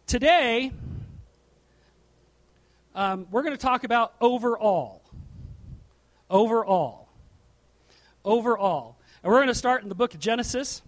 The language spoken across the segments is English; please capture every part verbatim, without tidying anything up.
Today, um, we're going to talk about overall. Overall. Overall. And we're going to start in the book of Genesis.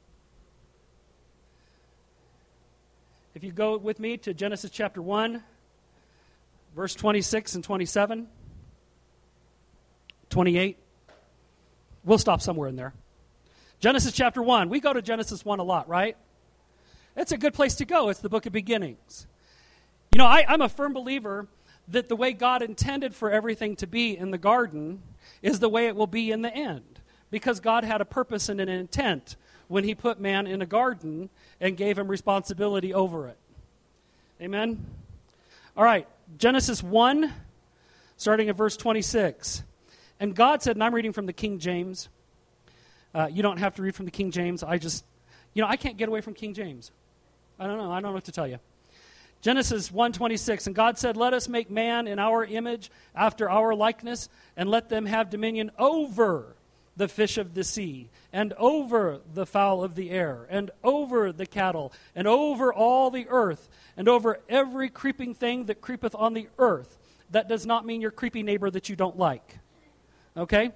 If you go with me to Genesis chapter one, verse twenty-six and twenty-seven, twenty-eight. We'll stop somewhere in there. Genesis chapter one. We go to Genesis one a lot, right? It's a good place to go. It's the book of beginnings. You know, I, I'm a firm believer that the way God intended for everything to be in the garden is the way it will be in the end. Because God had a purpose and an intent when he put man in a garden and gave him responsibility over it. Amen? All right, Genesis one, starting at verse twenty-six. And God said, and I'm reading from the King James. Uh, you don't have to read from the King James. I just, you know, I can't get away from King James. I don't know. I don't know what to tell you. Genesis one twenty-six, and God said, let us make man in our image, after our likeness, and let them have dominion over the fish of the sea, and over the fowl of the air, and over the cattle, and over all the earth, and over every creeping thing that creepeth on the earth. That does not mean your creepy neighbor that you don't like. Okay?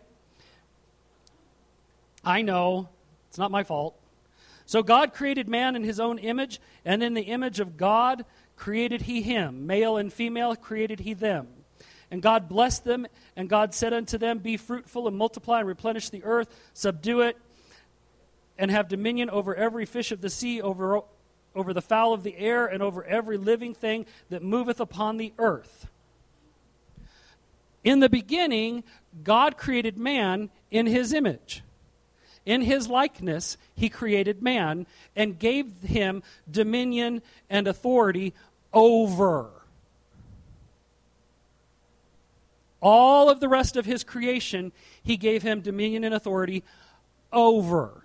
I know. It's not my fault. So God created man in his own image, and in the image of God created he him. Male and female created he them. And God blessed them, and God said unto them, be fruitful and multiply and replenish the earth, subdue it, and have dominion over every fish of the sea, over, over the fowl of the air, and over every living thing that moveth upon the earth. In the beginning, God created man in his image. In his likeness, he created man and gave him dominion and authority over all of the rest of his creation. He gave him dominion and authority over.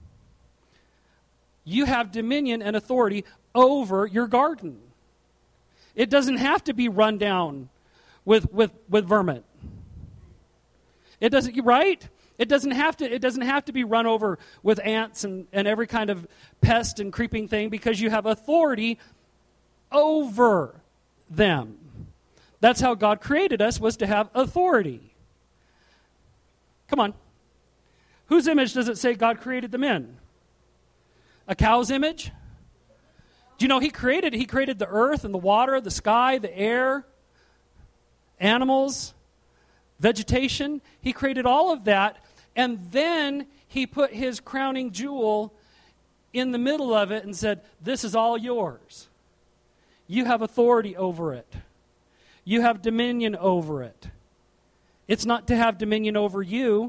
You have dominion and authority over your garden. It doesn't have to be run down with with, with vermin. It doesn't, right? It doesn't have to, it doesn't have to be run over with ants and, and every kind of pest and creeping thing, because you have authority over them. That's how God created us, was to have authority. Come on. Whose image does it say God created them in? A cow's image? Do you know he created, he created the earth and the water, the sky, the air, animals, vegetation. He created all of that, and then he put his crowning jewel in the middle of it and said, this is all yours. You have authority over it. You have dominion over it. It's not to have dominion over you.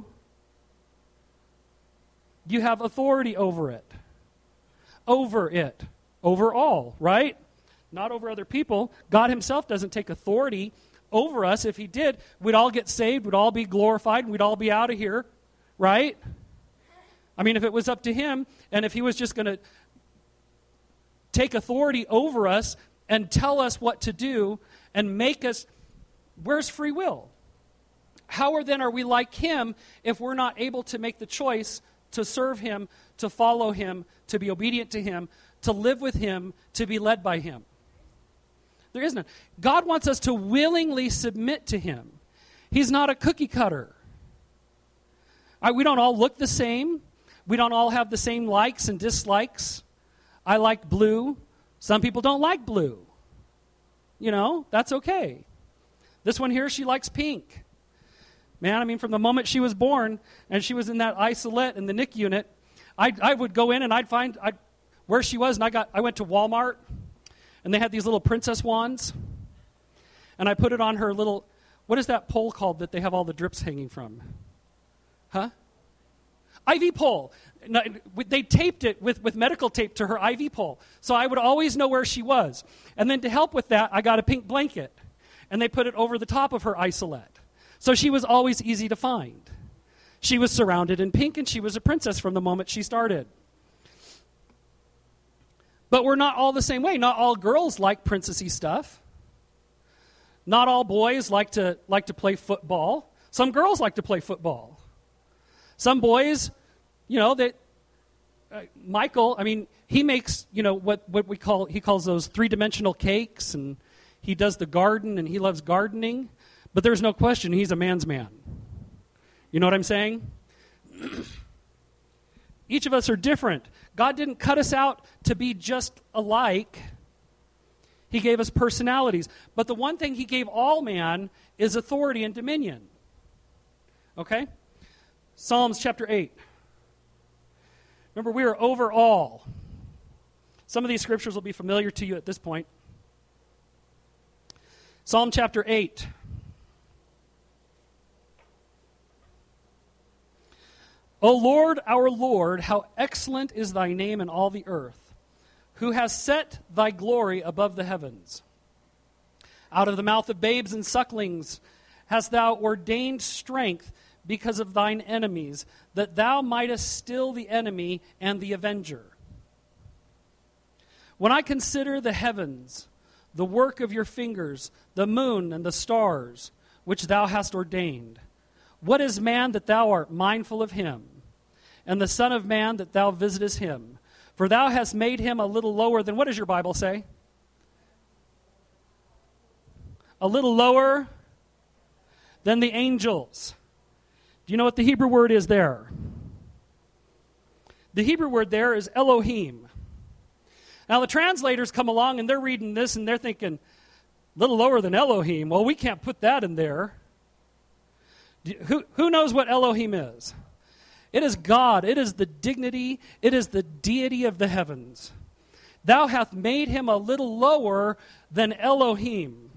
You have authority over it. Over it. Over all, right? Not over other people. God himself doesn't take authority over us. If he did, we'd all get saved, we'd all be glorified, and we'd all be out of here, right? I mean, if it was up to him, and if he was just going to take authority over us and tell us what to do and make us, where's free will? How are then are we like him if we're not able to make the choice to serve him, to follow him, to be obedient to him, to live with him, to be led by him? There is none. God wants us to willingly submit to him. He's not a cookie cutter. I, we don't all look the same. We don't all have the same likes and dislikes. I like blue. Some people don't like blue. You know, that's okay. This one here, she likes pink. Man, I mean, from the moment she was born and she was in that isolate in the N I C U unit, I I would go in and I'd find I'd, where she was, and I got I went to Walmart. And they had these little princess wands. And I put it on her little, what is that pole called that they have all the drips hanging from? Huh? I V pole. They taped it with, with medical tape to her I V pole. So I would always know where she was. And then to help with that, I got a pink blanket. And they put it over the top of her isolette. So she was always easy to find. She was surrounded in pink, and she was a princess from the moment she started. But we're not all the same way. Not all girls like princessy stuff. Not all boys like to like to play football. Some girls like to play football. Some boys, you know, they uh, Michael, I mean, he makes, you know, what, what we call, he calls those three-dimensional cakes, and he does the garden, and he loves gardening. But there's no question he's a man's man. You know what I'm saying? Each of us are different. God didn't cut us out to be just alike. He gave us personalities. But the one thing he gave all man is authority and dominion. Okay? Psalms chapter eight. Remember, we are over all. Some of these scriptures will be familiar to you at this point. Psalm chapter eight. O Lord, our Lord, how excellent is thy name in all the earth, who has set thy glory above the heavens. Out of the mouth of babes and sucklings hast thou ordained strength because of thine enemies, that thou mightest still the enemy and the avenger. When I consider the heavens, the work of your fingers, the moon and the stars, which thou hast ordained, what is man that thou art mindful of him, and the son of man that thou visitest him? For thou hast made him a little lower than, what does your Bible say? A little lower than the angels. Do you know what the Hebrew word is there? The Hebrew word there is Elohim. Now the translators come along and they're reading this and they're thinking, a little lower than Elohim. Well, we can't put that in there. Who, who knows what Elohim is? It is God. It is the dignity. It is the deity of the heavens. Thou hast made him a little lower than Elohim.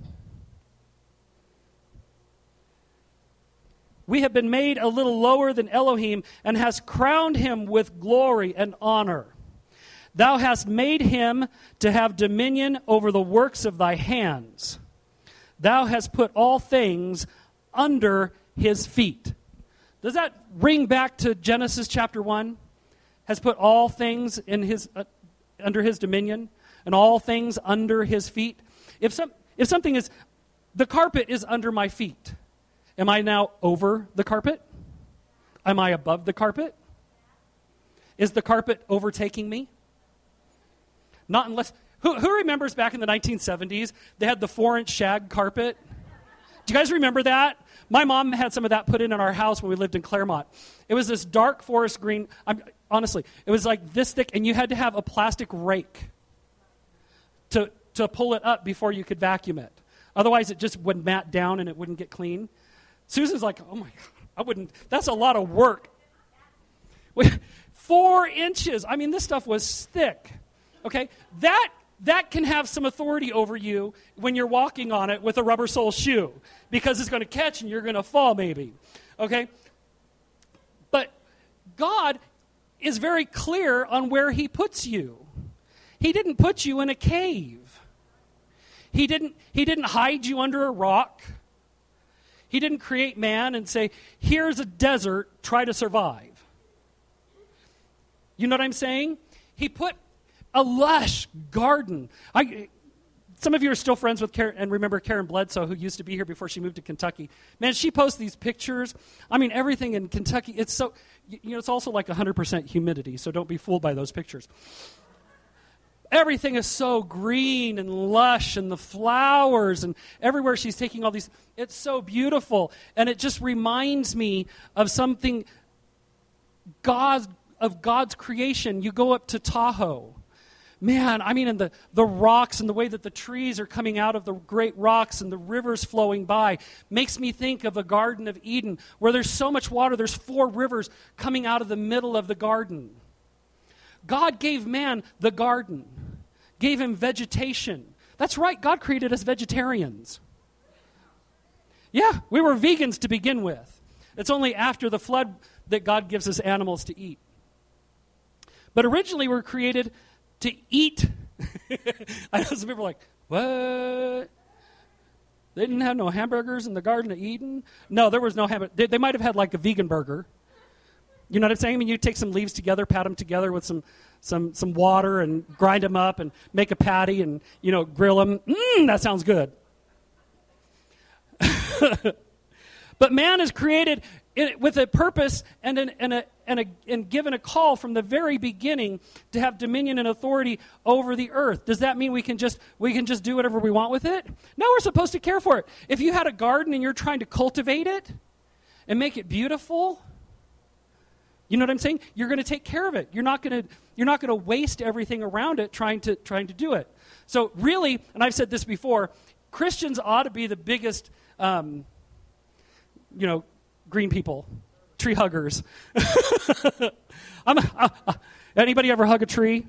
We have been made a little lower than Elohim, and hast crowned him with glory and honor. Thou hast made him to have dominion over the works of thy hands. Thou hast put all things under his feet. Does that ring back to Genesis chapter one? Has put all things in his uh, under his dominion, and all things under his feet. If some if something is, the carpet is under my feet, am I now over the carpet? Am I above the carpet? Is the carpet overtaking me? Not unless, who, who remembers back in the nineteen seventies, they had the four-inch shag carpet? Do you guys remember that? My mom had some of that put in in our house when we lived in Claremont. It was this dark forest green, I'm, honestly, it was like this thick, and you had to have a plastic rake to, to pull it up before you could vacuum it. Otherwise, it just would mat down and it wouldn't get clean. Susan's like, oh my God, I wouldn't, that's a lot of work. Four inches. I mean, this stuff was thick. Okay? That that can have some authority over you when you're walking on it with a rubber sole shoe, because it's going to catch and you're going to fall maybe. Okay? But God is very clear on where he puts you. He didn't put you in a cave. He didn't he didn't hide you under a rock. He didn't create man and say, here's a desert, try to survive. You know what I'm saying? He put a lush garden. I, some of you are still friends with Karen, and remember Karen Bledsoe, who used to be here before she moved to Kentucky. Man, she posts these pictures. I mean, everything in Kentucky, it's so, you know, it's also like one hundred percent humidity, so don't be fooled by those pictures. Everything is so green and lush, and the flowers, and everywhere she's taking all these, it's so beautiful. And it just reminds me of something, God, of God's creation. You go up to Tahoe. Man, I mean, and the, the rocks and the way that the trees are coming out of the great rocks and the rivers flowing by makes me think of the Garden of Eden, where there's so much water, there's four rivers coming out of the middle of the garden. God gave man the garden, gave him vegetation. That's right, God created us vegetarians. Yeah, we were vegans to begin with. It's only after the flood that God gives us animals to eat. But originally we were created to eat. I know some people are like, what? They didn't have no hamburgers in the Garden of Eden? No, there was no hamburger. They, they might have had like a vegan burger. You know what I'm saying? I mean, you take some leaves together, pat them together with some some some water and grind them up and make a patty and, you know, grill them. Mmm, that sounds good. But man is created it, with a purpose and, an, and, a, and, a, and given a call from the very beginning to have dominion and authority over the earth. Does that mean we can just we can just do whatever we want with it? No, we're supposed to care for it. If you had a garden and you're trying to cultivate it and make it beautiful, you know what I'm saying? You're going to take care of it. You're not going to you're not going to waste everything around it trying to trying to do it. So really, and I've said this before, Christians ought to be the biggest, um, you know, green people, tree huggers. I'm, uh, uh, anybody ever hug a tree?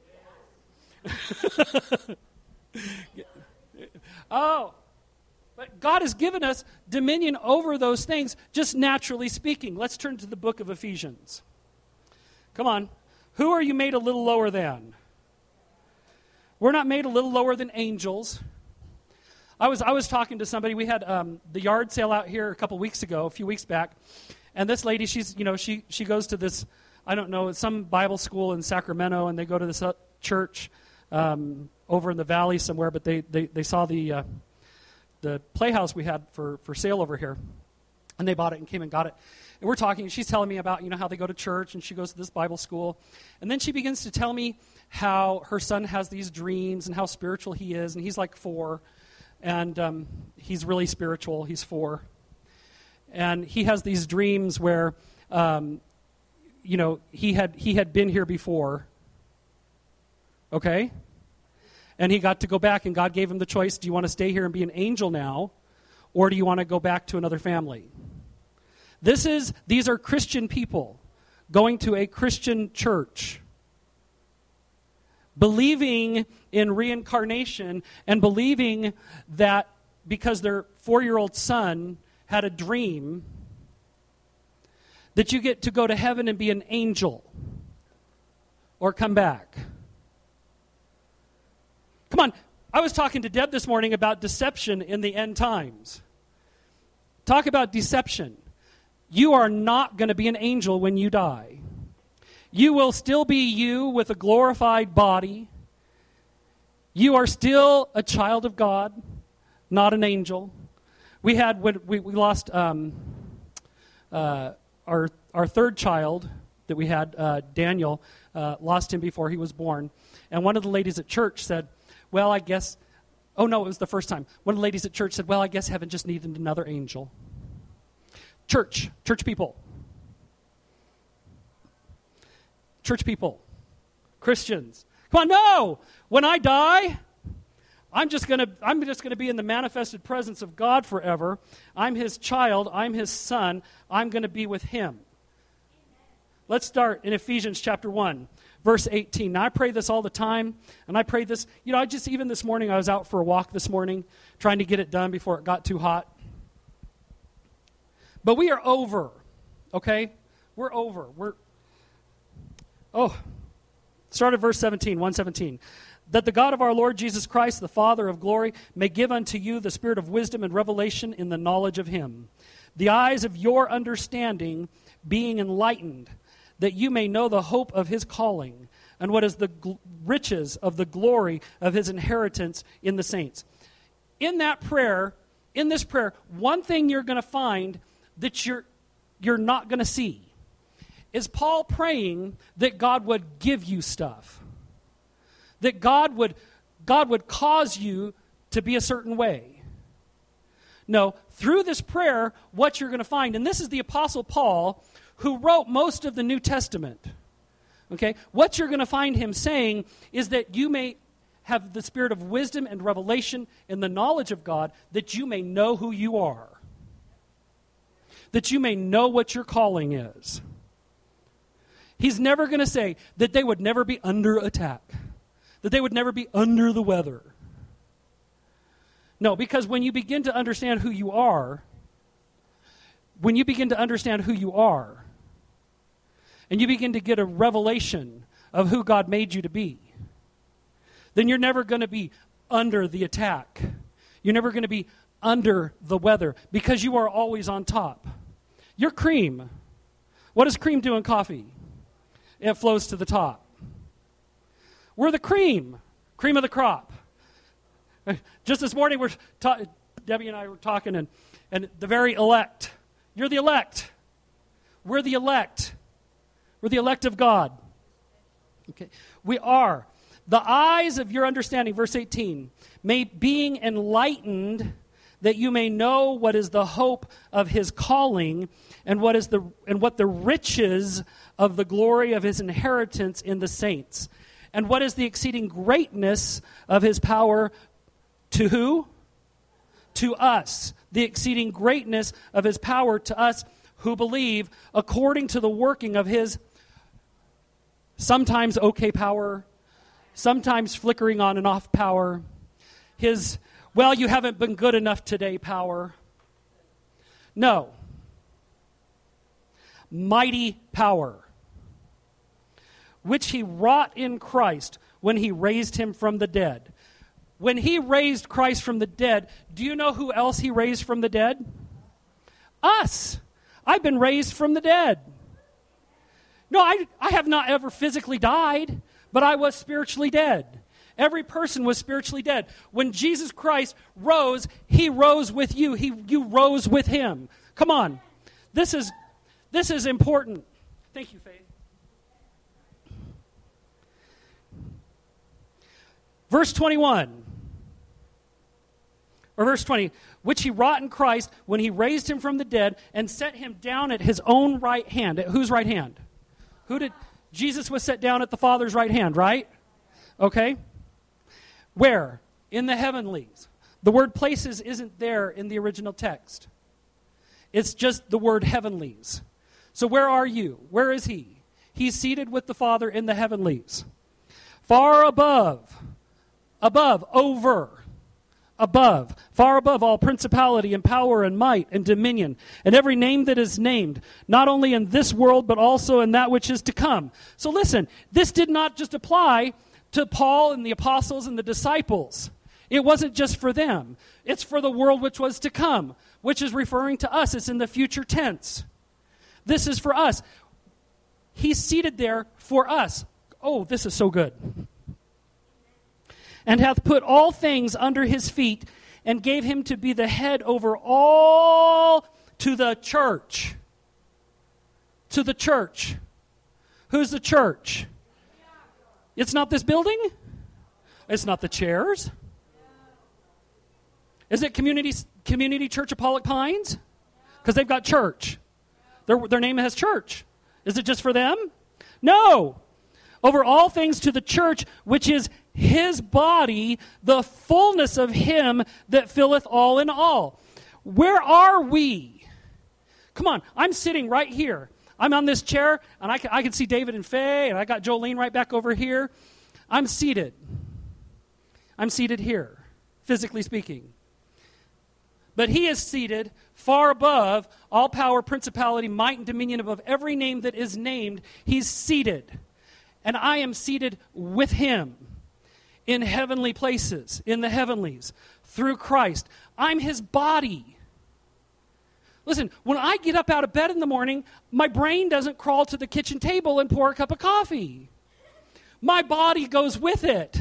Oh, but God has given us dominion over those things, just naturally speaking. Let's turn to the book of Ephesians. Come on. Who are you made a little lower than? We're not made a little lower than angels. I was I was talking to somebody. We had um, the yard sale out here a couple weeks ago, a few weeks back, and this lady, she's you know she she goes to this, I don't know, some Bible school in Sacramento, and they go to this uh, church um, over in the valley somewhere. But they they, they saw the uh, the playhouse we had for, for sale over here, and they bought it and came and got it. And we're talking. She's telling me about you know how they go to church, and she goes to this Bible school, and then she begins to tell me how her son has these dreams and how spiritual he is, and he's like four. And um, he's really spiritual. He's four. And he has these dreams where, um, you know, he had he had been here before. Okay? And he got to go back, and God gave him the choice, do you want to stay here and be an angel now, or do you want to go back to another family? This is, these are Christian people going to a Christian church, believing in reincarnation and believing that because their four-year-old son had a dream that you get to go to heaven and be an angel or come back. Come on, I was talking to Deb this morning about deception in the end times. Talk about deception. You are not going to be an angel when you die. You will still be you with a glorified body. You are still a child of God, not an angel. We had when we, we lost um, uh, our our third child that we had, uh, Daniel, uh, lost him before he was born. And one of the ladies at church said, well, I guess, oh no, it was the first time. One of the ladies at church said, well, I guess heaven just needed another angel. Church, church people. Church people, Christians. Come on, no! When I die, I'm just gonna I'm just gonna be in the manifested presence of God forever. I'm his child, I'm his son, I'm gonna be with him. Let's start in Ephesians chapter one, verse eighteen. Now I pray this all the time, and I pray this, you know, I just even this morning I was out for a walk this morning, trying to get it done before it got too hot. But we are over, okay? We're over. We're Oh, start at verse seventeen, one seventeen. That the God of our Lord Jesus Christ, the Father of glory, may give unto you the spirit of wisdom and revelation in the knowledge of him, the eyes of your understanding being enlightened, that you may know the hope of his calling, and what is the gl- riches of the glory of his inheritance in the saints. In that prayer, in this prayer, one thing you're going to find that you're you're not going to see is Paul praying that God would give you stuff. That God would, God would cause you to be a certain way. No, through this prayer, what you're going to find, and this is the Apostle Paul who wrote most of the New Testament. Okay? What you're going to find him saying is that you may have the spirit of wisdom and revelation in the knowledge of God, that you may know who you are. That you may know what your calling is. He's never going to say that they would never be under attack, that they would never be under the weather. No, because when you begin to understand who you are, when you begin to understand who you are, and you begin to get a revelation of who God made you to be, then you're never going to be under the attack. You're never going to be under the weather because you are always on top. You're cream. What does cream do in coffee? It flows to the top. We're the cream, cream of the crop. Just this morning, we're ta- Debbie and I were talking, and, and the very elect. You're the elect. We're the elect. We're the elect of God. Okay. We are. The eyes of your understanding, verse eighteen, may being enlightened, that you may know what is the hope of his calling, and what is the and what the riches of the glory of his inheritance in the saints, and what is the exceeding greatness of his power to who? To us. The exceeding greatness of his power to us who believe, according to the working of his sometimes okay power, sometimes flickering on and off power, his, well, you haven't been good enough today power. No. Mighty power, which he wrought in Christ when he raised him from the dead. When he raised Christ from the dead, do you know who else he raised from the dead? Us. I've been raised from the dead. No, I, I have not ever physically died, but I was spiritually dead. Every person was spiritually dead. When Jesus Christ rose, he rose with you. He, you rose with him. Come on. This is, this is important. Thank you, Faith. Verse twenty-one. Or verse twenty, which he wrought in Christ when he raised him from the dead and set him down at his own right hand. At whose right hand? Who did? Jesus was set down at the Father's right hand, right? Okay. Where? In the heavenlies. The word places isn't there in the original text. It's just the word heavenlies. So where are you? Where is he? He's seated with the Father in the heavenlies. Far above, above, over, above, far above all principality and power and might and dominion, and every name that is named, not only in this world, but also in that which is to come. So listen, this did not just apply to Paul and the apostles and the disciples. It wasn't just for them. It's for the world which was to come, which is referring to us. It's in the future tense. This is for us. He's seated there for us. Oh, this is so good. And hath put all things under his feet, and gave him to be the head over all to the church. To the church. Who's the church? It's not this building? It's not the chairs? Is it Community Community Church of Pollock Pines? Because they've got church. Their, their name has church. Is it just for them? No. Over all things to the church, which is his body, the fullness of him that filleth all in all. Where are we? Come on, I'm sitting right here. I'm on this chair, and I can, I can see David and Faye, and I got Jolene right back over here. I'm seated. I'm seated here, physically speaking. But he is seated far above all power, principality, might, and dominion, above every name that is named. He's seated. And I am seated with him in heavenly places, in the heavenlies, through Christ. I'm his body. Listen, when I get up out of bed in the morning, my brain doesn't crawl to the kitchen table and pour a cup of coffee. My body goes with it.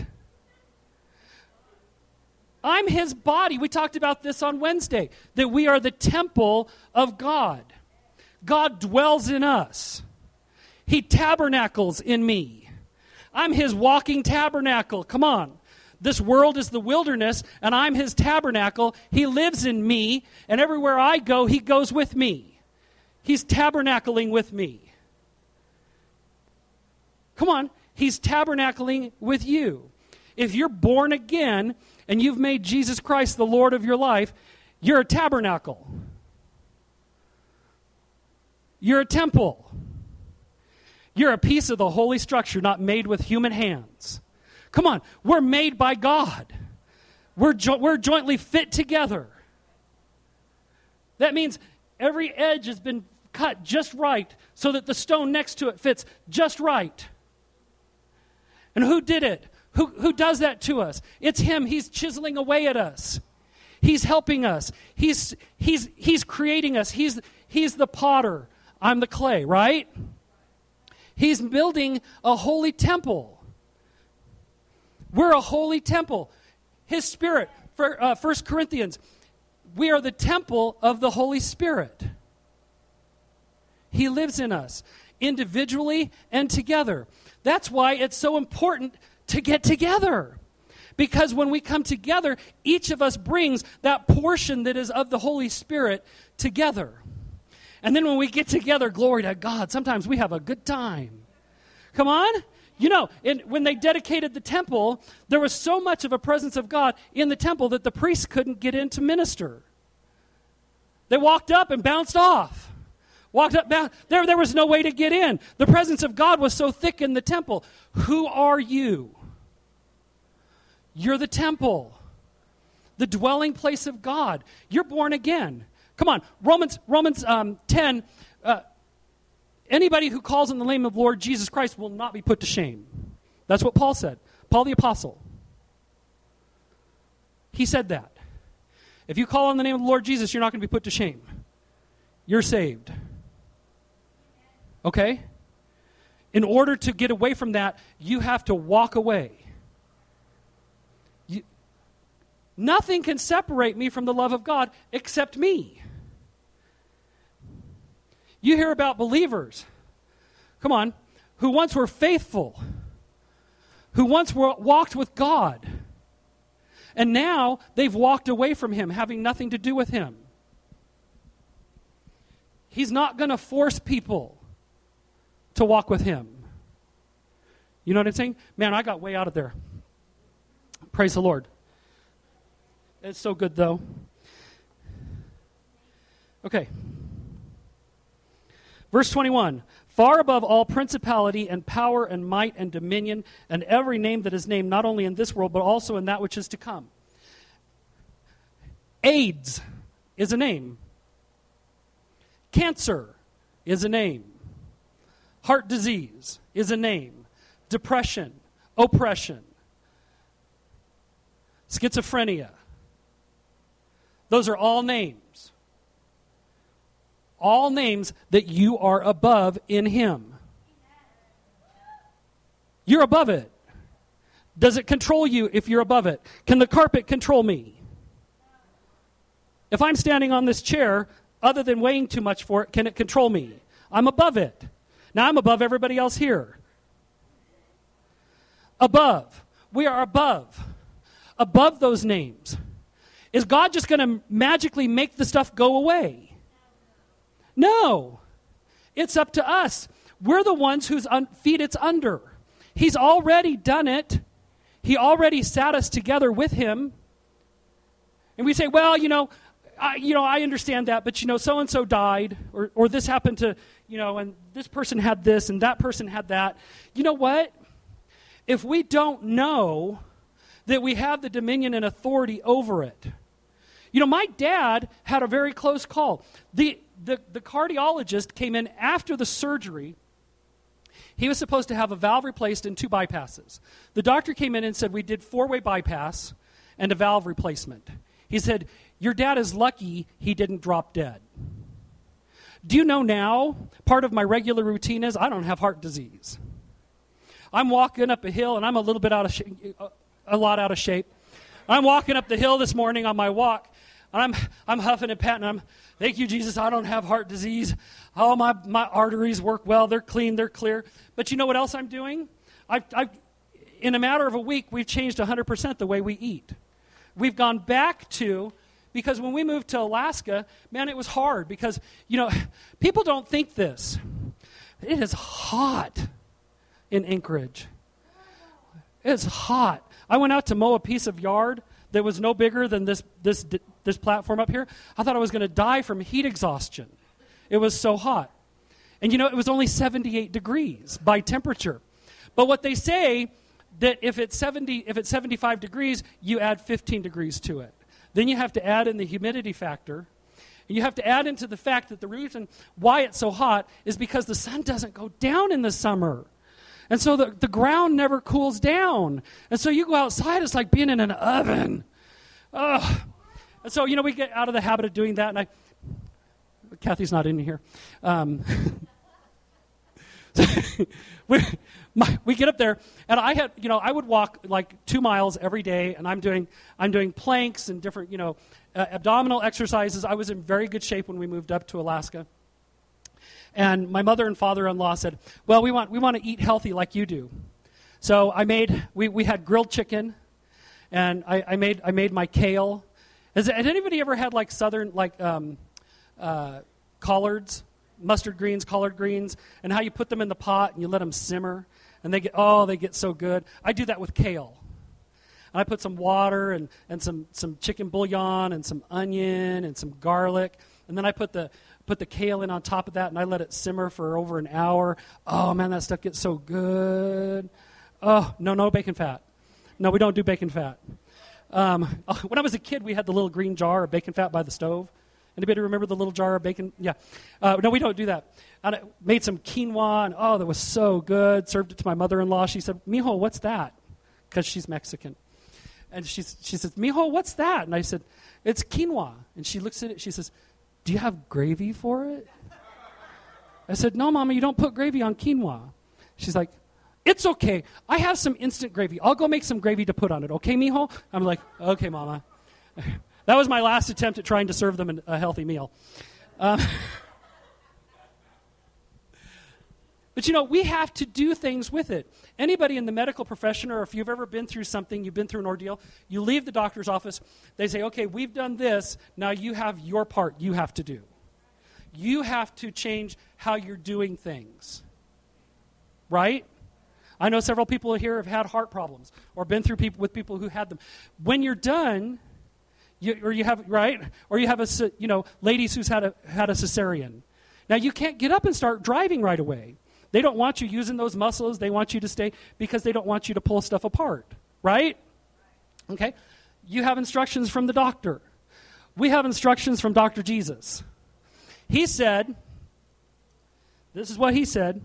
I'm his body. We talked about this on Wednesday, that we are the temple of God. God dwells in us. He tabernacles in me. I'm his walking tabernacle. Come on. This world is the wilderness, and I'm his tabernacle. He lives in me, and everywhere I go, he goes with me. He's tabernacling with me. Come on. He's tabernacling with you. If you're born again and you've made Jesus Christ the Lord of your life, you're a tabernacle. You're a temple. You're a piece of the holy structure not made with human hands. Come on, we're made by God. We're, jo- we're jointly fit together. That means every edge has been cut just right so that the stone next to it fits just right. And who did it? Who, who does that to us? It's him. He's chiseling away at us. He's helping us. He's, he's, he's creating us. He's, he's the potter. I'm the clay, right? He's building a holy temple. We're a holy temple. His Spirit, for uh, First Corinthians, we are the temple of the Holy Spirit. He lives in us, individually and together. That's why it's so important to get together. Because when we come together, each of us brings that portion that is of the Holy Spirit together. And then when we get together, glory to God, sometimes we have a good time. Come on. You know, in, when they dedicated the temple, there was so much of a presence of God in the temple that the priests couldn't get in to minister. They walked up and bounced off. Walked up, down. There, there was no way to get in. The presence of God was so thick in the temple. Who are you? You're the temple, the dwelling place of God. You're born again. Come on, Romans Romans um, ten. Uh, anybody who calls on the name of the Lord Jesus Christ will not be put to shame. That's what Paul said. Paul the apostle. He said that. If you call on the name of the Lord Jesus, you're not going to be put to shame. You're saved. Okay? In order to get away from that, you have to walk away. You, nothing can separate me from the love of God except me. You hear about believers, come on, who once were faithful, who once were, walked with God, and now they've walked away from Him, having nothing to do with Him. He's not going to force people to walk with Him. You know what I'm saying? Man, I got way out of there. Praise the Lord. It's so good, though. Okay. Verse twenty-one, far above all principality and power and might and dominion and every name that is named, not only in this world, but also in that which is to come. AIDS is a name. Cancer is a name. Heart disease is a name. Depression, oppression, schizophrenia. Those are all names. All names that you are above in Him. You're above it. Does it control you if you're above it? Can the carpet control me? If I'm standing on this chair, other than weighing too much for it, can it control me? I'm above it. Now I'm above everybody else here. Above. We are above. Above those names. Is God just going to magically make the stuff go away? No. It's up to us. We're the ones whose un- feet it's under. He's already done it. He already sat us together with Him. And we say, well, you know, I, you know, I understand that, but, you know, so-and-so died, or, or this happened to, you know, and this person had this, and that person had that. You know what? If we don't know that we have the dominion and authority over it. You know, my dad had a very close call. The, the, the cardiologist came in after the surgery. He was supposed to have a valve replaced and two bypasses. The doctor came in and said, we did four-way bypass and a valve replacement. He said, your dad is lucky he didn't drop dead. Do you know now, part of my regular routine is I don't have heart disease. I'm walking up a hill, and I'm a little bit out of shape, a lot out of shape. I'm walking up the hill this morning on my walk, and I'm I'm huffing and panting. I'm, thank you, Jesus, I don't have heart disease. Oh, my, my arteries work well. They're clean. They're clear. But you know what else I'm doing? I, I, in a matter of a week, we've changed one hundred percent the way we eat. We've gone back to, because when we moved to Alaska, man, it was hard because, you know, people don't think this. It is hot in Anchorage. It's hot. I went out to mow a piece of yard that was no bigger than this this this platform up here. I thought I was going to die from heat exhaustion. It was so hot. And you know, it was only seventy-eight degrees by temperature. But what they say, that if it's seventy, if it's seventy-five degrees, you add fifteen degrees to it. Then you have to add in the humidity factor. And you have to add into the fact that the reason why it's so hot is because the sun doesn't go down in the summer. And so the, the ground never cools down. And so you go outside, it's like being in an oven. Ugh. And so, you know, we get out of the habit of doing that. And I, Kathy's not in here. Um, we, my, we get up there, and I had, you know, I would walk like two miles every day, and I'm doing, I'm doing planks and different, you know, uh, abdominal exercises. I was in very good shape when we moved up to Alaska. And my mother and father-in-law said, well, we want we want to eat healthy like you do. So I made, we, we had grilled chicken, and I, I made I made my kale. Has, has anybody ever had like southern, like um, uh, collards, mustard greens, collard greens, and how you put them in the pot and you let them simmer, and they get, oh, they get so good. I do that with kale. And I put some water and, and some, some chicken bouillon and some onion and some garlic, and then I put the put the kale in on top of that, and I let it simmer for over an hour. Oh, man, that stuff gets so good. Oh, no, no bacon fat. No, we don't do bacon fat. Um, when I was a kid, we had the little green jar of bacon fat by the stove. Anybody remember the little jar of bacon? Yeah. Uh, no, we don't do that. And I made some quinoa, and oh, that was so good. Served it to my mother-in-law. She said, Mijo, what's that? Because she's Mexican. And she, she says, Mijo, what's that? And I said, it's quinoa. And she looks at it. She says, do you have gravy for it? I said, no, Mama, you don't put gravy on quinoa. She's like, it's okay. I have some instant gravy. I'll go make some gravy to put on it. Okay, Mijo? I'm like, okay, Mama. That was my last attempt at trying to serve them a healthy meal. Uh, but, you know, we have to do things with it. Anybody in the medical profession, or if you've ever been through something, you've been through an ordeal, you leave the doctor's office, they say, okay, we've done this, now you have your part you have to do. You have to change how you're doing things. Right? I know several people here have had heart problems or been through people with people who had them. When you're done, you, or you have, right? Or you have a, you know, ladies who's had a, had a cesarean. Now, you can't get up and start driving right away. They don't want you using those muscles. They want you to stay because they don't want you to pull stuff apart, right? Okay? You have instructions from the doctor. We have instructions from Doctor Jesus. He said, this is what he said,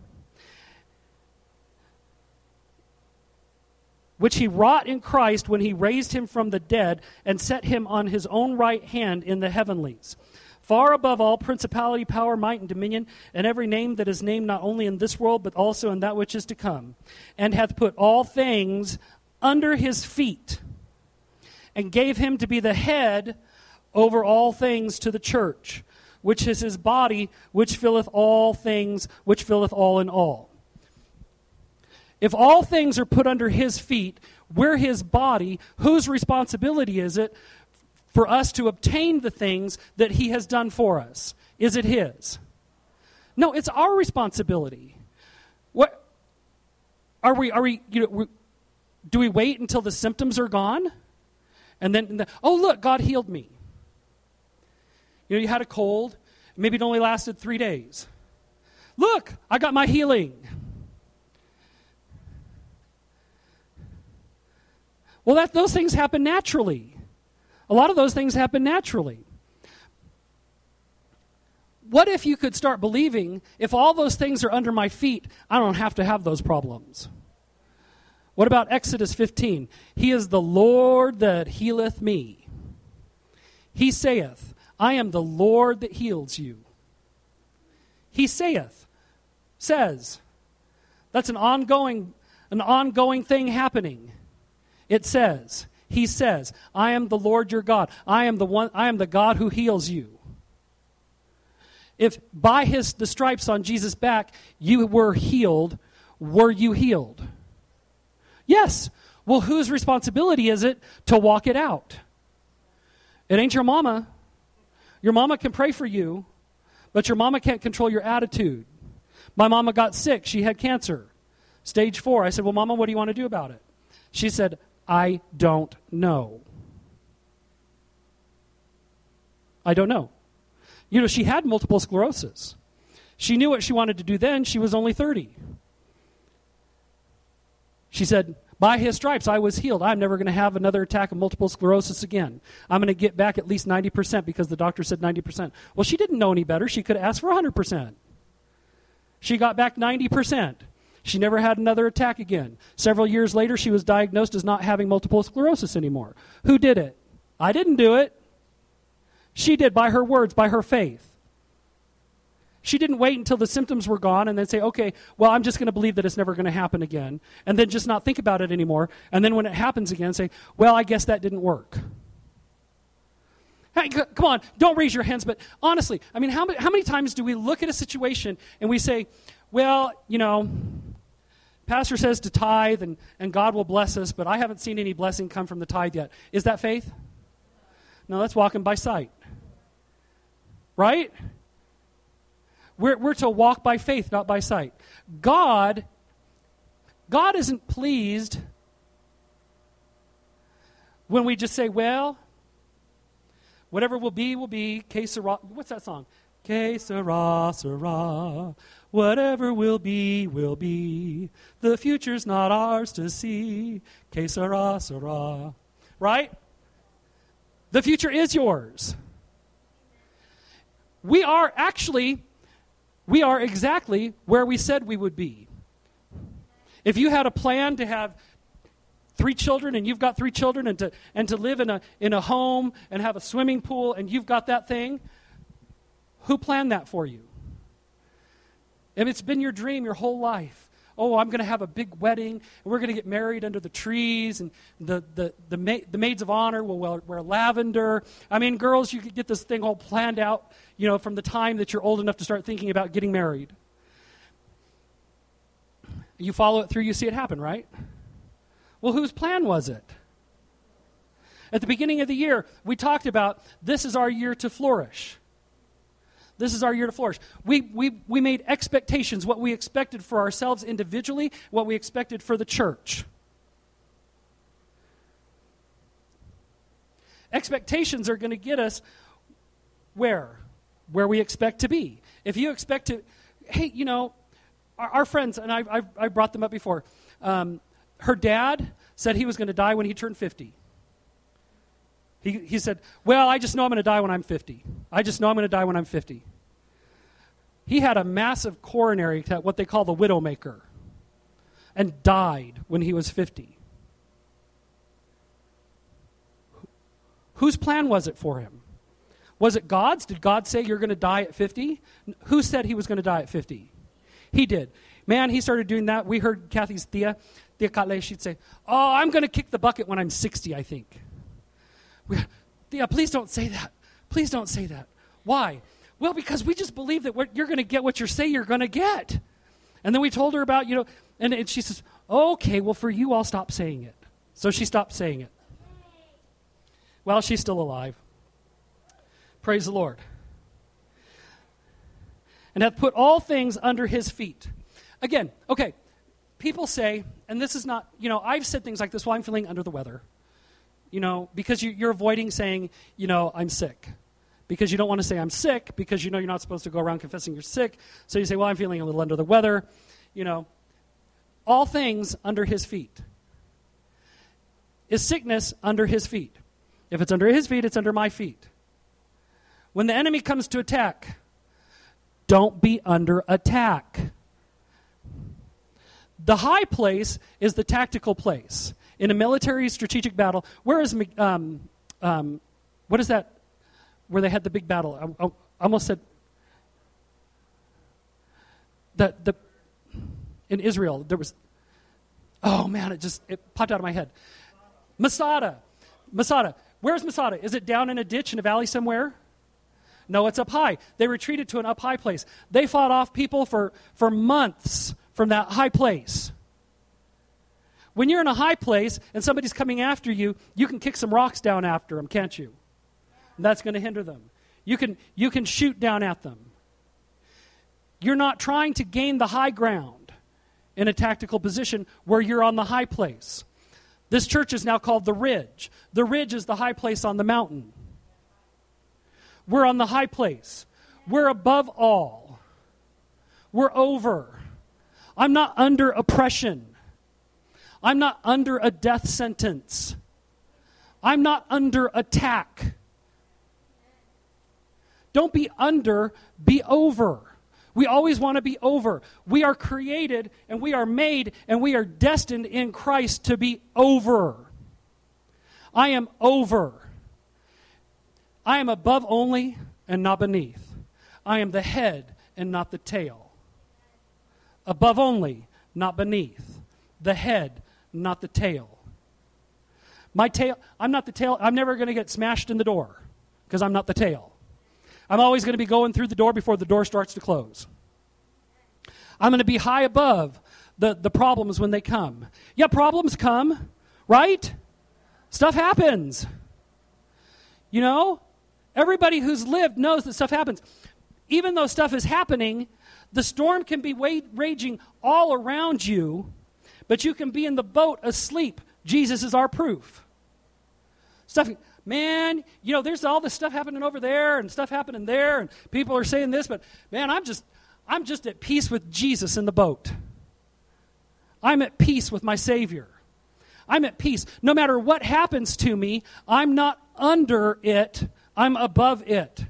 which he wrought in Christ when he raised him from the dead and set him on his own right hand in the heavenlies, far above all principality, power, might, and dominion, and every name that is named not only in this world, but also in that which is to come, and hath put all things under his feet, and gave him to be the head over all things to the church, which is his body, which filleth all things, which filleth all in all. If all things are put under his feet, we're his body, whose responsibility is it for us to obtain the things that he has done for us? Is it his? No, it's our responsibility. What are we? Are we? You know, we, do we wait until the symptoms are gone, and then, and then, oh look, God healed me? You know, you had a cold. Maybe it only lasted three days. Look, I got my healing. Well, that those things happen naturally. A lot of those things happen naturally. What if you could start believing, if all those things are under my feet, I don't have to have those problems? What about Exodus fifteen? He is the Lord that healeth me. He saith, I am the Lord that heals you. He saith, says. That's an ongoing, an ongoing thing happening. It says, he says, I am the Lord your God. I am the one, I am the God who heals you. If by his the stripes on Jesus' back you were healed, were you healed? Yes. Well, whose responsibility is it to walk it out? It ain't your mama. Your mama can pray for you, but your mama can't control your attitude. My mama got sick. She had cancer. Stage four. I said, well, Mama, what do you want to do about it? She said, I don't know. I don't know. You know, she had multiple sclerosis. She knew what she wanted to do then. She was only thirty. She said, by his stripes I was healed. I'm never going to have another attack of multiple sclerosis again. I'm going to get back at least ninety percent because the doctor said ninety percent. Well, she didn't know any better. She could have asked for one hundred percent. She got back ninety percent. She never had another attack again. Several years later, she was diagnosed as not having multiple sclerosis anymore. Who did it? I didn't do it. She did by her words, by her faith. She didn't wait until the symptoms were gone and then say, okay, well, I'm just going to believe that it's never going to happen again, and then just not think about it anymore, and then when it happens again, say, well, I guess that didn't work. Hey, c- come on, don't raise your hands, but honestly, I mean, how many, how many times do we look at a situation and we say, well, you know, pastor says to tithe and, and God will bless us, but I haven't seen any blessing come from the tithe yet. Is that faith? No, that's walking by sight. Right? We're, we're to walk by faith, not by sight. God, God isn't pleased when we just say, well, whatever will be, will be. Que sera. What's that song? Que sera, sera. Whatever will be, will be. The future's not ours to see. Que sera, sera. Right? The future is yours. We are actually, we are exactly where we said we would be. If you had a plan to have three children and you've got three children and to and to live in a in a home and have a swimming pool and you've got that thing, who planned that for you? If it's been your dream your whole life, oh, I'm going to have a big wedding, and we're going to get married under the trees, and the the the, ma- the maids of honor will wear, wear lavender. I mean, girls, you could get this thing all planned out, you know, from the time that you're old enough to start thinking about getting married. You follow it through, you see it happen, right? Well, whose plan was it? At the beginning of the year, we talked about this is our year to flourish. This is our year to flourish. We, we, we made expectations, what we expected for ourselves individually, what we expected for the church. Expectations are going to get us where? Where we expect to be. If you expect to, hey, you know, our, our friends, and I've, I've, I've brought them up before, um, her dad said he was going to die when he turned fifty. He, he said, well, I just know I'm going to die when I'm fifty. I just know I'm going to die when I'm fifty. He had a massive coronary, what they call the widowmaker, and died when he was fifty. Whose plan was it for him? Was it God's? Did God say you're going to die at fifty? Who said he was going to die at fifty? He did. Man, he started doing that. We heard Kathy's Thea, Thea Kale, she'd say, oh, I'm going to kick the bucket when I'm sixty, I think. We, Thea, please don't say that. Please don't say that. Why? Well, because we just believe that what, you're going to get what you say you're going to get. And then we told her about, you know, and, and she says, okay, well, for you, I'll stop saying it. So she stopped saying it. Well, she's still alive. Praise the Lord. And hath put all things under his feet. Again, okay, people say, and this is not, you know, I've said things like this, well, I'm feeling under the weather. You know, because you, you're avoiding saying, you know, I'm sick. Because you don't want to say I'm sick, because you know you're not supposed to go around confessing you're sick. So you say, well, I'm feeling a little under the weather. You know, all things under his feet. Is sickness under his feet? If it's under his feet, it's under my feet. When the enemy comes to attack, don't be under attack. The high place is the tactical place. In a military strategic battle, where is, um, um, what is that, where they had the big battle? I, I almost said, the, the, in Israel, there was, oh man, it just, it popped out of my head. Masada, Masada. Where's Masada? Is it down in a ditch in a valley somewhere? No, it's up high. They retreated to an up high place. They fought off people for, for months from that high place. When you're in a high place and somebody's coming after you, you can kick some rocks down after them, can't you? And that's going to hinder them. You can, you can shoot down at them. You're not trying to gain the high ground in a tactical position where you're on the high place. This church is now called the Ridge. The Ridge is the high place on the mountain. We're on the high place. We're above all. We're over. I'm not under oppression. I'm not under a death sentence. I'm not under attack. Don't be under, be over. We always want to be over. We are created and we are made and we are destined in Christ to be over. I am over. I am above only and not beneath. I am the head and not the tail. Above only, not beneath. The head, not the tail. My tail, I'm not the tail. I'm never going to get smashed in the door. because I'm not the tail. I'm always going to be going through the door before the door starts to close. I'm going to be high above the, the problems when they come. Yeah, problems come, right? Stuff happens. You know, everybody who's lived knows that stuff happens. Even though stuff is happening, the storm can be wa- raging all around you, but you can be in the boat asleep. Jesus is our proof. Stuff, man, you know, there's all this stuff happening over there and stuff happening there, and people are saying this, but man, I'm just, I'm just at peace with Jesus in the boat. I'm at peace with my Savior. I'm at peace. No matter what happens to me, I'm not under it. I'm above it.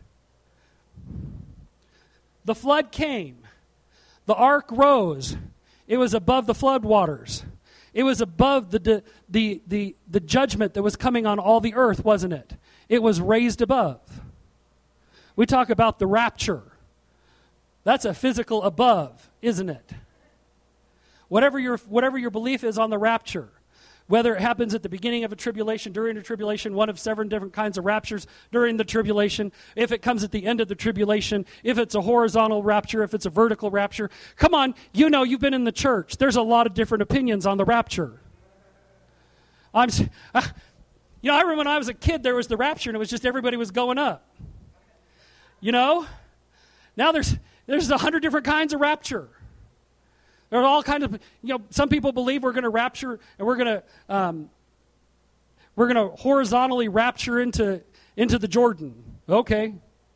The flood came. The ark rose. It was above the flood waters. It was above the, the, the, the judgment that was coming on all the earth, wasn't it? It was raised above. We talk about the rapture. That's a physical above, isn't it? Whatever your, whatever your belief is on the rapture, whether it happens at the beginning of a tribulation, during a tribulation, one of seven different kinds of raptures during the tribulation, if it comes at the end of the tribulation, if it's a horizontal rapture, if it's a vertical rapture. Come on, you know, you've been in the church. There's a lot of different opinions on the rapture. I'm, uh, you know, I remember when I was a kid, there was the rapture, and it was just everybody was going up. You know? Now there's there's a hundred different kinds of rapture. There are all kinds of, you know, some people believe we're going to rapture and we're going to um, we're going to horizontally rapture into into the Jordan. Okay.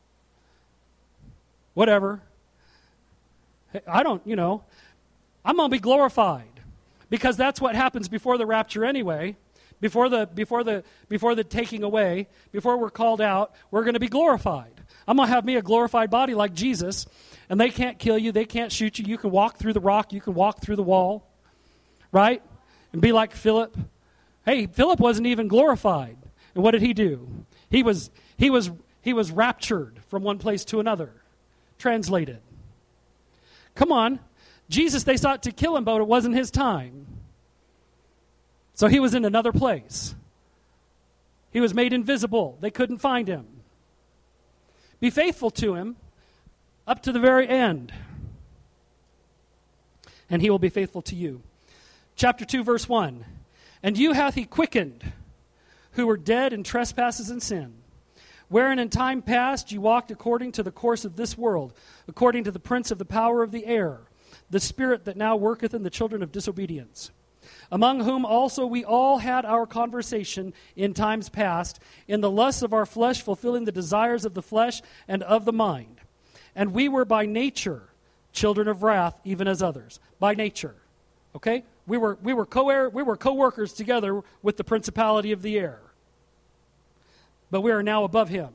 Whatever. I don't, you know, I'm going to be glorified because that's what happens before the rapture anyway. Before the before the before the taking away, before we're called out, we're going to be glorified. I'm going to have me a glorified body like Jesus, and they can't kill you, they can't shoot you. You can walk through the rock, you can walk through the wall, right? And be like Philip. Hey, Philip wasn't even glorified. And what did he do? He was he was he was raptured from one place to another. Translated. Come on. Jesus, they sought to kill him, but it wasn't his time. So he was in another place. He was made invisible. They couldn't find him. Be faithful to him up to the very end, and he will be faithful to you. Chapter two, verse one. And you hath he quickened, who were dead in trespasses and sin, wherein in time past you walked according to the course of this world, according to the prince of the power of the air, the spirit that now worketh in the children of disobedience, among whom also we all had our conversation in times past, in the lusts of our flesh, fulfilling the desires of the flesh and of the mind. And we were by nature children of wrath, even as others. By nature. Okay? We were we were co we were co-workers together with the principality of the air. But we are now above him.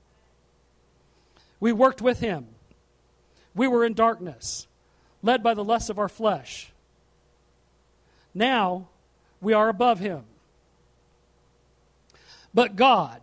We worked with him. We were in darkness, led by the lusts of our flesh. Now, we are above him. But God,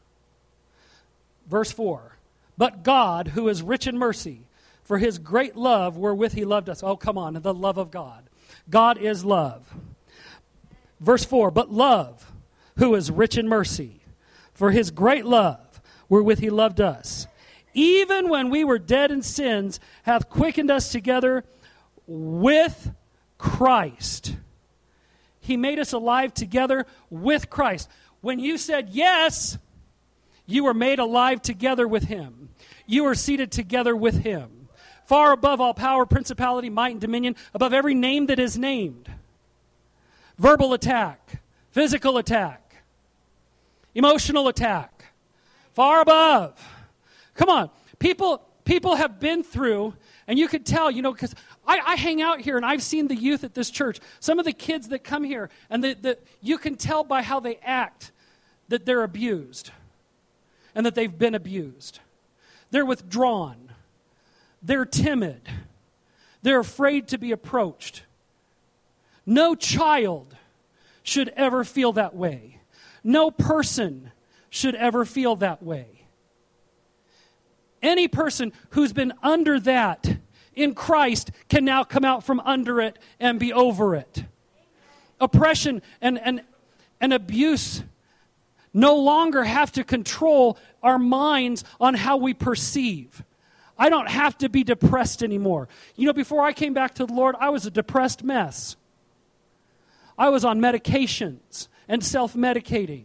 verse four, but God, who is rich in mercy, for his great love wherewith he loved us. Oh, come on, the love of God. God is love. Verse four, but love, who is rich in mercy, for his great love wherewith he loved us, even when we were dead in sins, hath quickened us together with Christ. He made us alive together with Christ. When you said yes, you were made alive together with him. You were seated together with him. Far above all power, principality, might, and dominion, above every name that is named. Verbal attack, physical attack, emotional attack. Far above. Come on. People, people have been through, and you could tell, you know, because I, I hang out here and I've seen the youth at this church. Some of the kids that come here, and the, the, you can tell by how they act that they're abused and that they've been abused. They're withdrawn. They're timid. They're afraid to be approached. No child should ever feel that way. No person should ever feel that way. Any person who's been under that in Christ can now come out from under it and be over it. Oppression and, and, and abuse no longer have to control our minds on how we perceive. I don't have to be depressed anymore. You know, before I came back to the Lord, I was a depressed mess. I was on medications and self-medicating.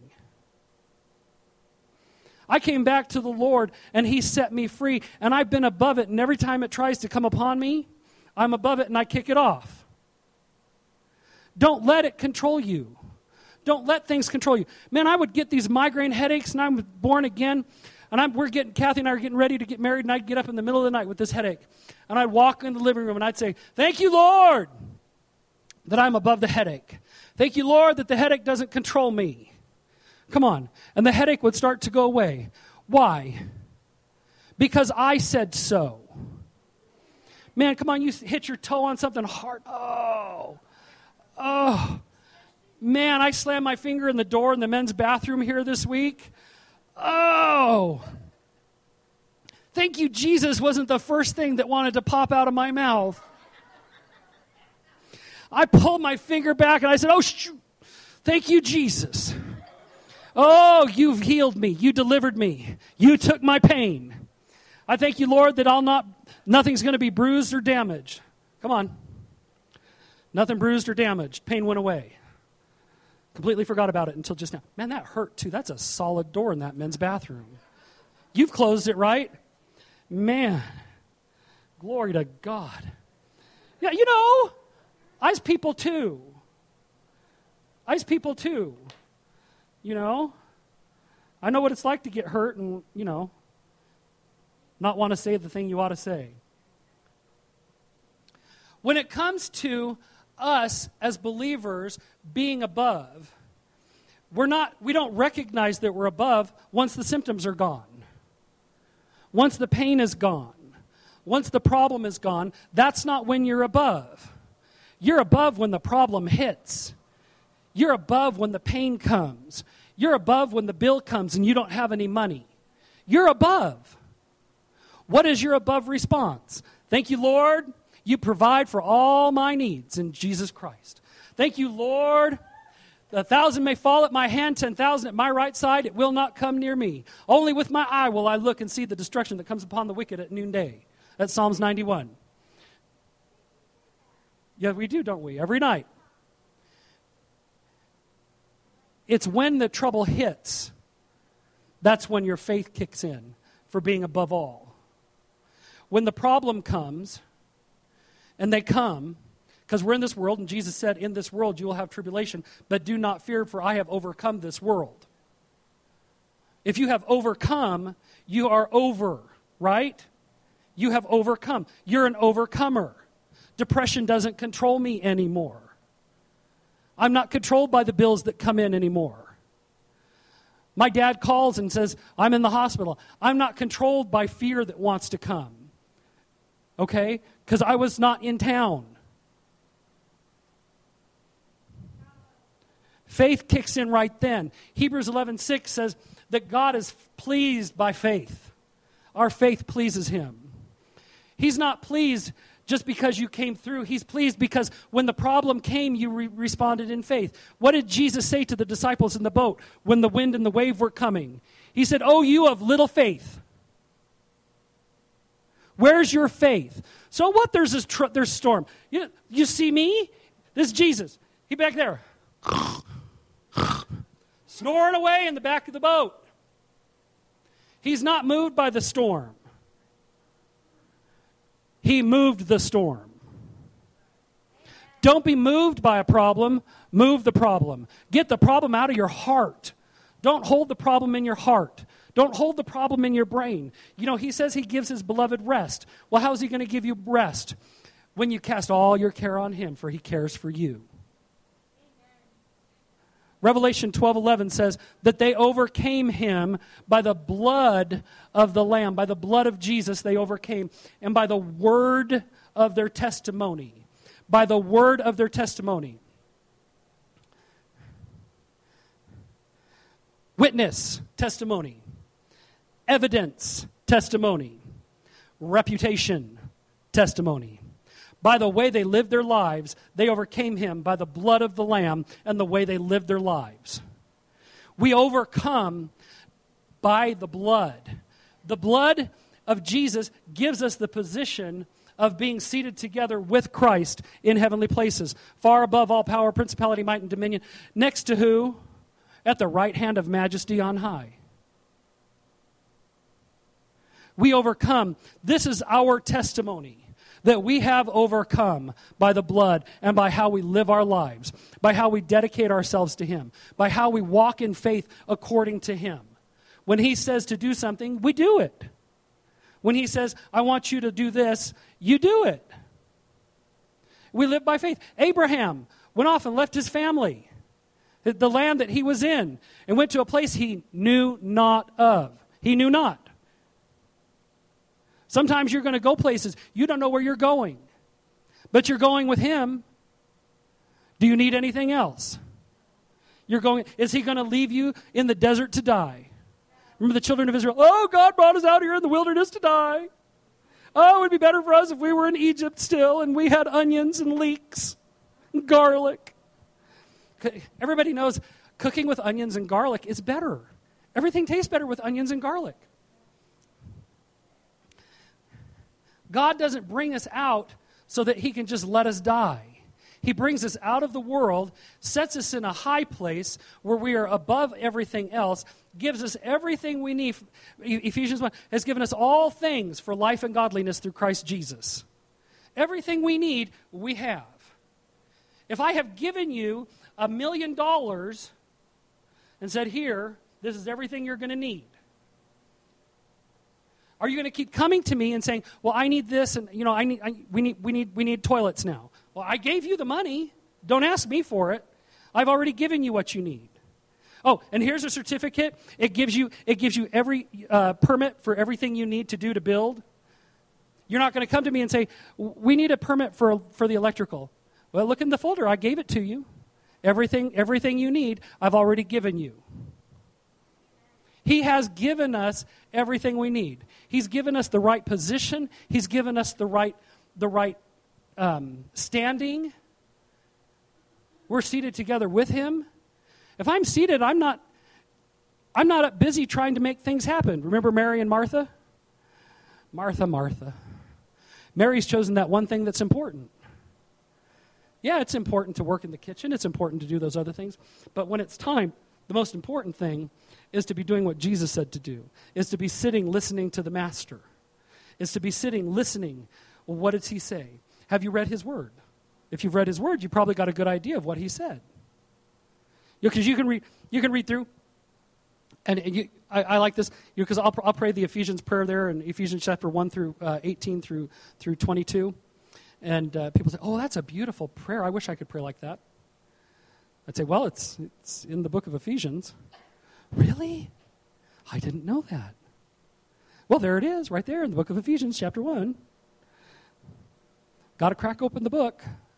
I came back to the Lord, and He set me free, and I've been above it, and every time it tries to come upon me, I'm above it, and I kick it off. Don't let it control you. Don't let things control you. Man, I would get these migraine headaches, and I'm born again, and I'm, we're getting, Kathy and I are getting ready to get married, and I'd get up in the middle of the night with this headache, and I'd walk in the living room, and I'd say, thank you, Lord, that I'm above the headache. Thank you, Lord, that the headache doesn't control me. Come on. And the headache would start to go away. Why? Because I said so. Man, come on, you hit your toe on something hard. Oh. Oh. Man, I slammed my finger in the door in the men's bathroom here this week. Oh. Thank you, Jesus wasn't the first thing that wanted to pop out of my mouth. I pulled my finger back and I said, oh, shoot. Thank you, Jesus. Oh, you've healed me. You delivered me. You took my pain. I thank you, Lord, that I'll not, nothing's going to be bruised or damaged. Come on. Nothing bruised or damaged. Pain went away. Completely forgot about it until just now. Man, that hurt too. That's a solid door in that men's bathroom. You've closed it, right? Man. Glory to God. Yeah, you know, I's people too. I's people too. You know, I know what it's like to get hurt and, you know, not want to say the thing you ought to say. When it comes to us as believers being above, we're not, we don't recognize that we're above once the symptoms are gone. Once the pain is gone. Once the problem is gone, that's not when you're above. You're above when the problem hits. You're above when the pain comes. You're above when the bill comes and you don't have any money. You're above. What is your above response? Thank you, Lord. You provide for all my needs in Jesus Christ. Thank you, Lord. A thousand may fall at my hand, ten thousand at my right side. It will not come near me. Only with my eye will I look and see the destruction that comes upon the wicked at noonday. That's Psalms ninety-one. Yeah, we do, don't we? Every night. It's when the trouble hits, that's when your faith kicks in for being above all. When the problem comes, and they come, because we're in this world, and Jesus said, in this world you will have tribulation, but do not fear, for I have overcome this world. If you have overcome, you are over, right? You have overcome. You're an overcomer. Depression doesn't control me anymore. I'm not controlled by the bills that come in anymore. My dad calls and says, I'm in the hospital. I'm not controlled by fear that wants to come. Okay? Because I was not in town. Faith kicks in right then. Hebrews eleven six says that God is pleased by faith. Our faith pleases Him. He's not pleased just because you came through. He's pleased because when the problem came, you re- responded in faith. What did Jesus say to the disciples in the boat when the wind and the wave were coming? He said, oh, you of little faith. Where's your faith? So what? There's this tr- there's storm. You, you see me? This is Jesus. He back there. Snoring away in the back of the boat. He's not moved by the storm. He moved the storm. Don't be moved by a problem. Move the problem. Get the problem out of your heart. Don't hold the problem in your heart. Don't hold the problem in your brain. You know, He says He gives His beloved rest. Well, how is He going to give you rest? When you cast all your care on Him, for He cares for you. Revelation twelve eleven says that they overcame Him by the blood of the Lamb. By the blood of Jesus they overcame. And by the word of their testimony. By the word of their testimony. Witness, testimony. Evidence, testimony. Reputation, testimony. By the way they lived their lives, they overcame Him by the blood of the Lamb and the way they lived their lives. We overcome by the blood. The blood of Jesus gives us the position of being seated together with Christ in heavenly places, far above all power, principality, might, and dominion. Next to who? At the right hand of majesty on high. We overcome. This is our testimony, that we have overcome by the blood and by how we live our lives, by how we dedicate ourselves to Him, by how we walk in faith according to Him. When He says to do something, we do it. When He says, I want you to do this, you do it. We live by faith. Abraham went off and left his family, the land that he was in, and went to a place he knew not of. He knew not. Sometimes you're going to go places, you don't know where you're going, but you're going with Him. Do you need anything else? You're going. Is He going to leave you in the desert to die? Remember the children of Israel? Oh, God brought us out here in the wilderness to die. Oh, it would be better for us if we were in Egypt still and we had onions and leeks and garlic. Everybody knows cooking with onions and garlic is better. Everything tastes better with onions and garlic. God doesn't bring us out so that He can just let us die. He brings us out of the world, sets us in a high place where we are above everything else, gives us everything we need. Ephesians one has given us all things for life and godliness through Christ Jesus. Everything we need, we have. If I have given you a million dollars and said, here, this is everything you're going to need, are you going to keep coming to me and saying, well, I need this, and you know, I need, I, we need, we need, we need toilets now? Well, I gave you the money. Don't ask me for it. I've already given you what you need. Oh, and here's a certificate. It gives you, it gives you every uh, permit for everything you need to do to build. You're not going to come to me and say, we need a permit for for the electrical. Well, look in the folder. I gave it to you. Everything, everything you need, I've already given you. He has given us everything we need. He's given us the right position. He's given us the right, the right um, standing. We're seated together with Him. If I'm seated, I'm not, I'm not busy trying to make things happen. Remember Mary and Martha? Martha, Martha. Mary's chosen that one thing that's important. Yeah, it's important to work in the kitchen. It's important to do those other things. But when it's time, the most important thing is to be doing what Jesus said to do, is to be sitting listening to the Master, is to be sitting listening. Well, what does He say? Have you read His Word? If you've read His Word, you probably got a good idea of what He said. Because you, know, you can read, you can read through, and, and you, I, I like this because I'll, I'll pray the Ephesians prayer there in Ephesians chapter one through uh, eighteen through through twenty-two, and uh, people say, "Oh, that's a beautiful prayer. I wish I could pray like that." I'd say, "Well, it's it's in the book of Ephesians." Really? I didn't know that. Well, there it is, right there in the book of Ephesians, chapter one. Got to crack open the book.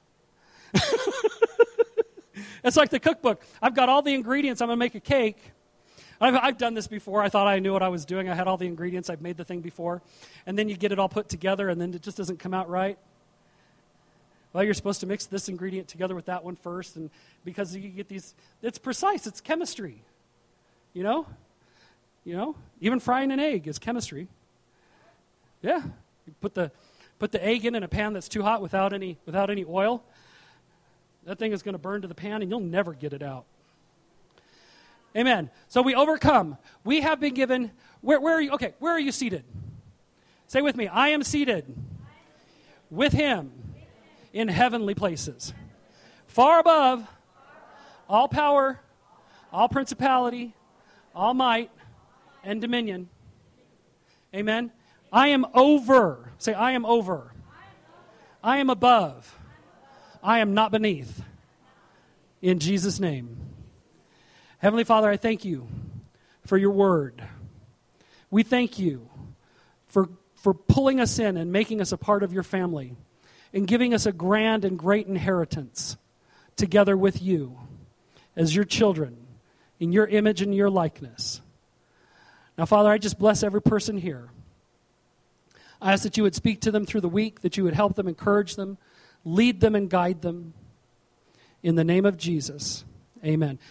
It's like the cookbook. I've got all the ingredients. I'm going to make a cake. I've, I've done this before. I thought I knew what I was doing. I had all the ingredients. I've made the thing before. And then you get it all put together, and then it just doesn't come out right. Well, you're supposed to mix this ingredient together with that one first, and because you get these, it's precise. It's chemistry. You know? You know? Even frying an egg is chemistry. Yeah. You put the put the egg in in a pan that's too hot without any without any oil. That thing is going to burn to the pan, and you'll never get it out. Amen. So we overcome. We have been given. Where, where are you? Okay, where are you seated? Say with me. I am seated with Him in heavenly places, far above all power, all principality, all might, and dominion. Amen. I am over. Say, I am over. I am above. I am not beneath. In Jesus' name. Heavenly Father, I thank You for Your word. We thank You for, for pulling us in and making us a part of Your family and giving us a grand and great inheritance together with You as Your children in Your image and Your likeness. Now, Father, I just bless every person here. I ask that You would speak to them through the week, that You would help them, encourage them, lead them, and guide them. In the name of Jesus, amen.